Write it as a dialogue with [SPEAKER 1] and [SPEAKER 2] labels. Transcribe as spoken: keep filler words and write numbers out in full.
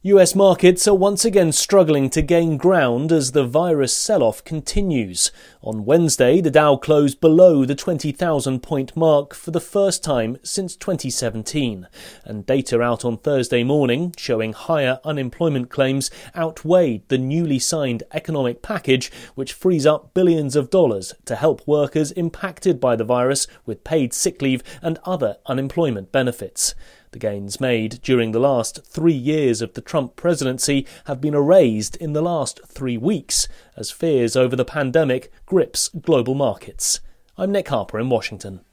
[SPEAKER 1] U S markets are once again struggling to gain ground as the virus sell-off continues. On Wednesday, the Dow closed below the twenty thousand point mark for the first time since twenty seventeen. And data out on Thursday morning, showing higher unemployment claims, outweighed the newly signed economic package, which frees up billions of dollars to help workers impacted by the virus with paid sick leave and other unemployment benefits. The gains made during the last three years of the Trump presidency have been erased in the last three weeks as fears over the pandemic grips global markets. I'm Nick Harper in Washington.